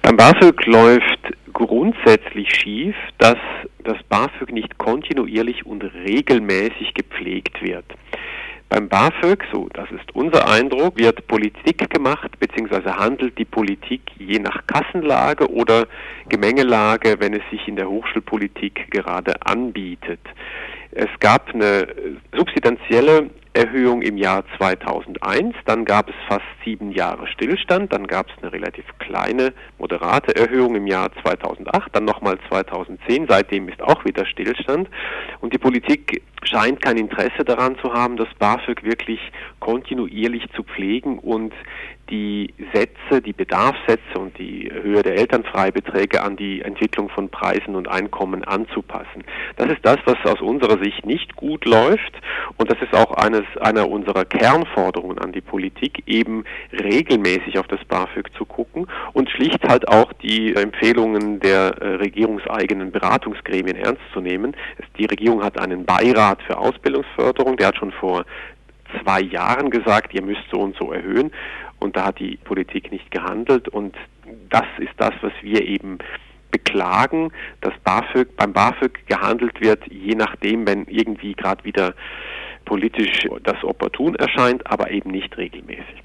Beim BAföG läuft grundsätzlich schief, dass das BAföG nicht kontinuierlich und regelmäßig gepflegt wird. Beim BAföG, so das ist unser Eindruck, wird Politik gemacht, beziehungsweise handelt die Politik je nach Kassenlage oder Gemengelage, wenn es sich in der Hochschulpolitik gerade anbietet. Es gab eine substanzielle Erhöhung im Jahr 2001, dann gab es fast 7 Jahre Stillstand, dann gab es eine relativ kleine, moderate Erhöhung im Jahr 2008, dann nochmal 2010, seitdem ist auch wieder Stillstand und die Politik scheint kein Interesse daran zu haben, das BAföG wirklich kontinuierlich zu pflegen und die Sätze, die Bedarfssätze und die Höhe der Elternfreibeträge an die Entwicklung von Preisen und Einkommen anzupassen. Das ist das, was aus unserer Sicht nicht gut läuft und das ist auch einer unserer Kernforderungen an die Politik, eben regelmäßig auf das BAföG zu gucken und schlicht halt auch die Empfehlungen der regierungseigenen Beratungsgremien ernst zu nehmen. Die Regierung hat einen Beirat für Ausbildungsförderung, der hat schon vor 2 Jahren gesagt, ihr müsst so und so erhöhen. Und da hat die Politik nicht gehandelt und das ist das, was wir eben beklagen, dass beim BAföG gehandelt wird, je nachdem, wenn irgendwie gerade wieder politisch das opportun erscheint, aber eben nicht regelmäßig.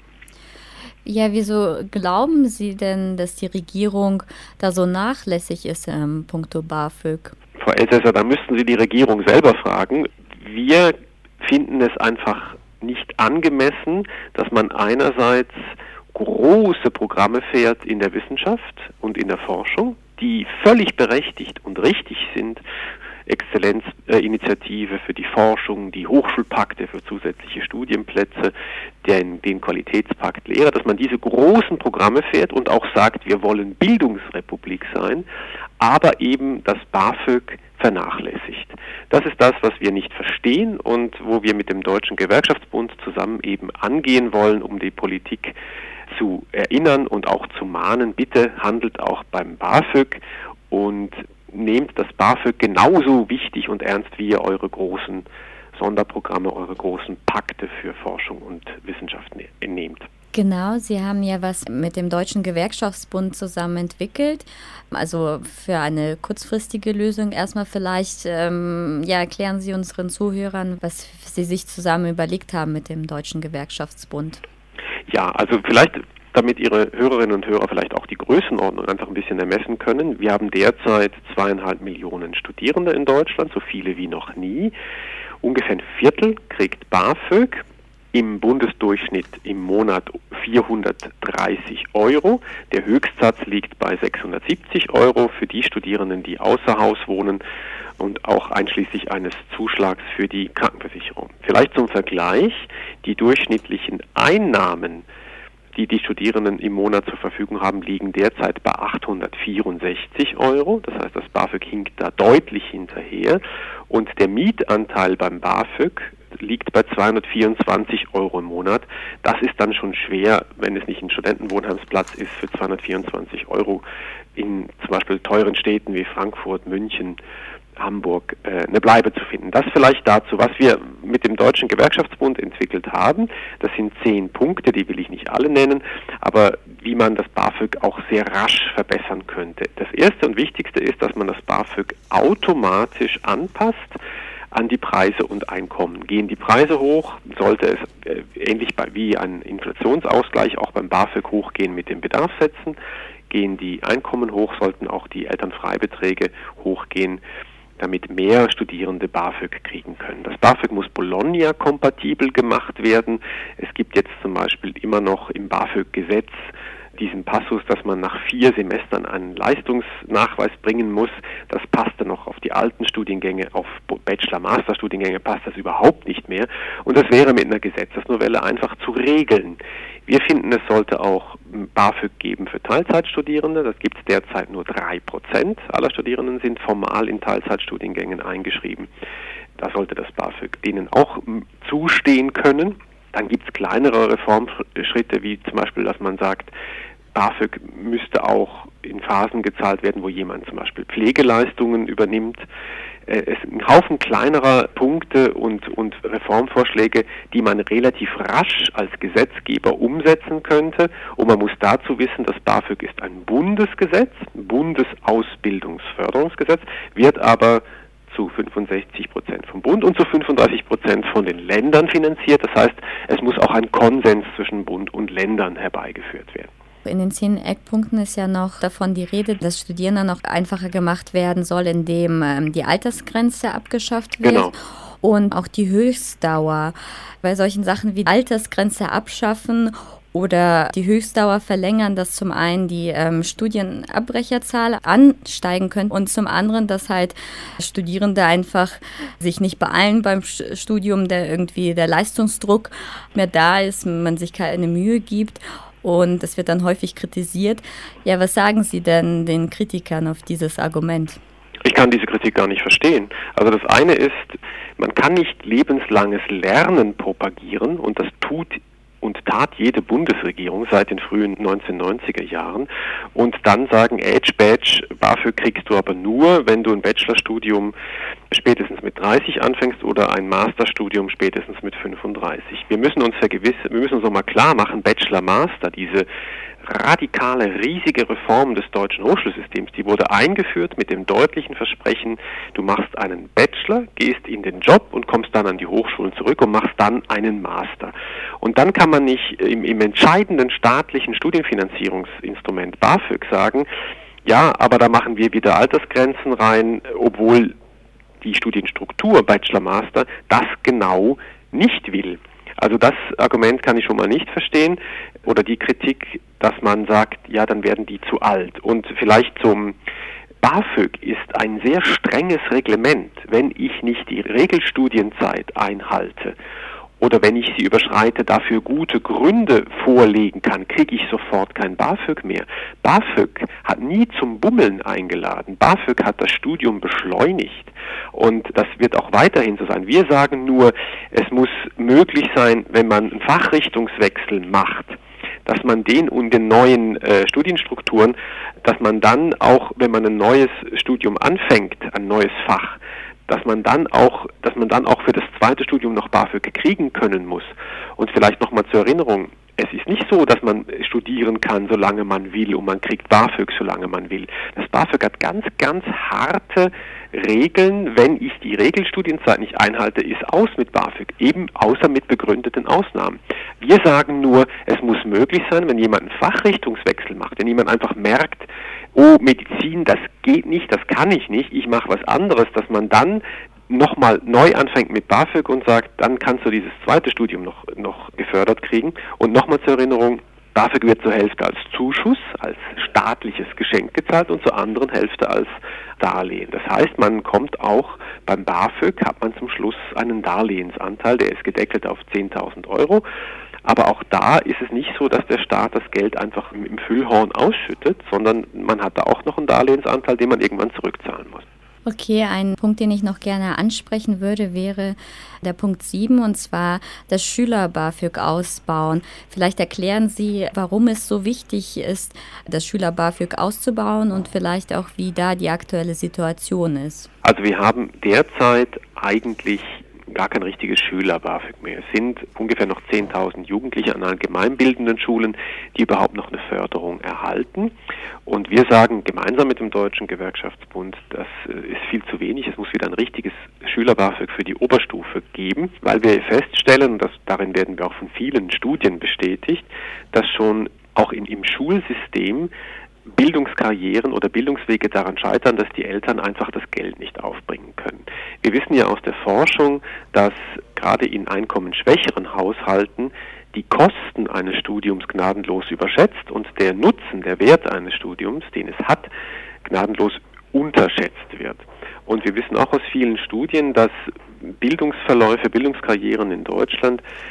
Ja, wieso glauben Sie denn, dass die Regierung da so nachlässig ist puncto BAföG? Frau Elsässer, da müssten Sie die Regierung selber fragen. Wir finden es einfach nicht angemessen, dass man einerseits große Programme fährt in der Wissenschaft und in der Forschung, die völlig berechtigt und richtig sind, Exzellenzinitiative für die Forschung, die Hochschulpakte für zusätzliche Studienplätze, den Qualitätspakt Lehre, dass man diese großen Programme fährt und auch sagt, wir wollen Bildungsrepublik sein, aber eben das BAföG vernachlässigt. Das ist das, was wir nicht verstehen und wo wir mit dem Deutschen Gewerkschaftsbund zusammen eben angehen wollen, um die Politik zu erinnern und auch zu mahnen, bitte handelt auch beim BAföG und nehmt das BAföG genauso wichtig und ernst, wie ihr eure großen Sonderprogramme, eure großen Pakte für Forschung und Wissenschaft nehmt. Genau, Sie haben ja was mit dem Deutschen Gewerkschaftsbund zusammen entwickelt, also für eine kurzfristige Lösung. Erstmal vielleicht erklären Sie unseren Zuhörern, was Sie sich zusammen überlegt haben mit dem Deutschen Gewerkschaftsbund. Ja, also vielleicht, damit Ihre Hörerinnen und Hörer vielleicht auch die Größenordnung einfach ein bisschen ermessen können. Wir haben derzeit 2,5 Millionen Studierende in Deutschland, so viele wie noch nie. Ungefähr ein Viertel kriegt BAföG. Im Bundesdurchschnitt im Monat 430 Euro. Der Höchstsatz liegt bei 670 Euro für die Studierenden, die außer Haus wohnen und auch einschließlich eines Zuschlags für die Krankenversicherung. Vielleicht zum Vergleich, die durchschnittlichen Einnahmen, die die Studierenden im Monat zur Verfügung haben, liegen derzeit bei 864 Euro. Das heißt, das BAföG hinkt da deutlich hinterher. Und der Mietanteil beim BAföG liegt bei 224 Euro im Monat. Das ist dann schon schwer, wenn es nicht ein Studentenwohnheimsplatz ist, für 224 Euro in zum Beispiel teuren Städten wie Frankfurt, München, Hamburg eine Bleibe zu finden. Das vielleicht dazu, was wir mit dem Deutschen Gewerkschaftsbund entwickelt haben. Das sind 10 Punkte, die will ich nicht alle nennen, aber wie man das BAföG auch sehr rasch verbessern könnte. Das erste und wichtigste ist, dass man das BAföG automatisch anpasst an die Preise und Einkommen. Gehen die Preise hoch, sollte es ähnlich wie ein Inflationsausgleich auch beim BAföG hochgehen mit den Bedarfssätzen. Gehen die Einkommen hoch, sollten auch die Elternfreibeträge hochgehen, damit mehr Studierende BAföG kriegen können. Das BAföG muss Bologna-kompatibel gemacht werden. Es gibt jetzt zum Beispiel immer noch im BAföG-Gesetz diesen Passus, dass man nach 4 Semestern einen Leistungsnachweis bringen muss. Das passte noch auf die alten Studiengänge, auf Bachelor-Master-Studiengänge passt das überhaupt nicht mehr. Und das wäre mit einer Gesetzesnovelle einfach zu regeln. Wir finden, es sollte auch BAföG geben für Teilzeitstudierende. Das gibt es derzeit nur 3% aller Studierenden sind formal in Teilzeitstudiengängen eingeschrieben. Da sollte das BAföG denen auch zustehen können. Dann gibt es kleinere Reformschritte, wie zum Beispiel, dass man sagt, BAföG müsste auch Phasen gezahlt werden, wo jemand zum Beispiel Pflegeleistungen übernimmt. Es sind ein Haufen kleinerer Punkte und Reformvorschläge, die man relativ rasch als Gesetzgeber umsetzen könnte. Und man muss dazu wissen, das BAföG ist ein Bundesgesetz, ein Bundesausbildungsförderungsgesetz, wird aber zu 65% vom Bund und zu 35% von den Ländern finanziert. Das heißt, es muss auch ein Konsens zwischen Bund und Ländern herbeigeführt werden. In den 10 Eckpunkten ist ja noch davon die Rede, dass Studierenden noch einfacher gemacht werden soll, indem die Altersgrenze abgeschafft wird. Genau. Und auch die Höchstdauer. Bei solchen Sachen wie Altersgrenze abschaffen oder die Höchstdauer verlängern, dass zum einen die Studienabbrecherzahl ansteigen könnte und zum anderen, dass halt Studierende einfach sich nicht beeilen beim Studium, der Leistungsdruck mehr da ist, man sich keine Mühe gibt. Und es wird dann häufig kritisiert. Ja, was sagen Sie denn den Kritikern auf dieses Argument? Ich kann diese Kritik gar nicht verstehen. Also das eine ist, man kann nicht lebenslanges Lernen propagieren und das tat jede Bundesregierung seit den frühen 1990er Jahren und dann sagen, Badge, BAföG kriegst du aber nur, wenn du ein Bachelorstudium spätestens mit 30 anfängst oder ein Masterstudium spätestens mit 35. Wir müssen uns nochmal klar machen, Bachelor, Master, diese radikale, riesige Reform des deutschen Hochschulsystems, die wurde eingeführt mit dem deutlichen Versprechen, du machst einen Bachelor, gehst in den Job und kommst dann an die Hochschulen zurück und machst dann einen Master. Und dann kann man nicht im entscheidenden staatlichen Studienfinanzierungsinstrument BAföG sagen, ja, aber da machen wir wieder Altersgrenzen rein, obwohl die Studienstruktur Bachelor, Master das genau nicht will. Also das Argument kann ich schon mal nicht verstehen. Oder die Kritik, dass man sagt, ja, dann werden die zu alt. Und vielleicht zum BAföG ist ein sehr strenges Reglement, wenn ich nicht die Regelstudienzeit einhalte oder wenn ich sie überschreite, dafür gute Gründe vorlegen kann, kriege ich sofort kein BAföG mehr. BAföG hat nie zum Bummeln eingeladen. BAföG hat das Studium beschleunigt und das wird auch weiterhin so sein. Wir sagen nur, es muss möglich sein, wenn man einen Fachrichtungswechsel macht, dass man den und den neuen Studienstrukturen, dass man dann auch, wenn man ein neues Studium anfängt, ein neues Fach, dass man dann auch für das zweite Studium noch BAföG kriegen können muss. Und vielleicht nochmal zur Erinnerung, es ist nicht so, dass man studieren kann, solange man will und man kriegt BAföG, solange man will. Das BAföG hat ganz, ganz harte Regeln. Wenn ich die Regelstudienzeit nicht einhalte, ist aus mit BAföG, eben außer mit begründeten Ausnahmen. Wir sagen nur, es muss möglich sein, wenn jemand einen Fachrichtungswechsel macht, wenn jemand einfach merkt, oh, Medizin, das geht nicht, das kann ich nicht, ich mache was anderes, dass man dann nochmal neu anfängt mit BAföG und sagt, dann kannst du dieses zweite Studium noch gefördert kriegen. Und nochmal zur Erinnerung, BAföG wird zur Hälfte als Zuschuss, als staatliches Geschenk gezahlt und zur anderen Hälfte als Darlehen. Das heißt, man kommt auch beim BAföG, hat man zum Schluss einen Darlehensanteil, der ist gedeckelt auf 10.000 Euro. Aber auch da ist es nicht so, dass der Staat das Geld einfach im Füllhorn ausschüttet, sondern man hat da auch noch einen Darlehensanteil, den man irgendwann zurückzahlen muss. Okay, ein Punkt, den ich noch gerne ansprechen würde, wäre der Punkt 7, und zwar das Schüler-BAföG ausbauen. Vielleicht erklären Sie, warum es so wichtig ist, das Schüler-BAföG auszubauen und vielleicht auch, wie da die aktuelle Situation ist. Also wir haben derzeit eigentlich gar kein richtiges Schüler-BAföG mehr. Es sind ungefähr noch 10.000 Jugendliche an allgemeinbildenden Schulen, die überhaupt noch eine Förderung erhalten. Und wir sagen gemeinsam mit dem Deutschen Gewerkschaftsbund, das ist viel zu wenig. Es muss wieder ein richtiges Schüler-BAföG für die Oberstufe geben, weil wir feststellen, und darin werden wir auch von vielen Studien bestätigt, dass schon auch im Schulsystem Bildungskarrieren oder Bildungswege daran scheitern, dass die Eltern einfach das Geld nicht aufbringen können. Wir wissen ja aus der Forschung, dass gerade in einkommensschwächeren Haushalten die Kosten eines Studiums gnadenlos überschätzt und der Nutzen, der Wert eines Studiums, den es hat, gnadenlos unterschätzt wird. Und wir wissen auch aus vielen Studien, dass Bildungsverläufe, Bildungskarrieren in Deutschland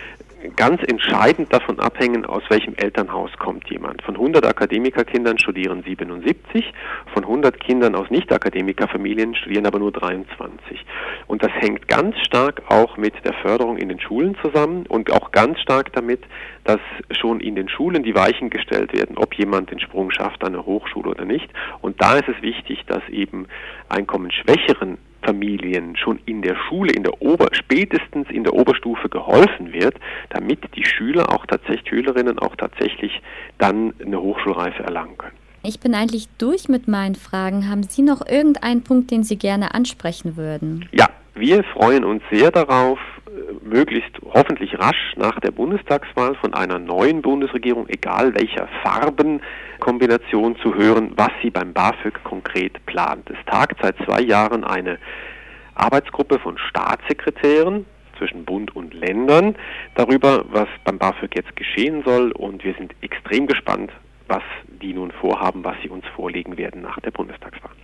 ganz entscheidend davon abhängen, aus welchem Elternhaus kommt jemand. Von 100 Akademikerkindern studieren 77, von 100 Kindern aus Nicht-Akademikerfamilien studieren aber nur 23. Und das hängt ganz stark auch mit der Förderung in den Schulen zusammen und auch ganz stark damit, dass schon in den Schulen die Weichen gestellt werden, ob jemand den Sprung schafft an eine Hochschule oder nicht. Und da ist es wichtig, dass eben einkommensschwächeren Familien schon in der Schule, spätestens in der Oberstufe geholfen wird, damit die Schülerinnen auch tatsächlich dann eine Hochschulreife erlangen können. Ich bin eigentlich durch mit meinen Fragen. Haben Sie noch irgendeinen Punkt, den Sie gerne ansprechen würden? Ja, wir freuen uns sehr darauf, möglichst hoffentlich rasch nach der Bundestagswahl von einer neuen Bundesregierung, egal welcher Farbenkombination, zu hören, was sie beim BAföG konkret plant. Es tagt seit 2 Jahren eine Arbeitsgruppe von Staatssekretären zwischen Bund und Ländern darüber, was beim BAföG jetzt geschehen soll, und wir sind extrem gespannt, was die nun vorhaben, was sie uns vorlegen werden nach der Bundestagswahl.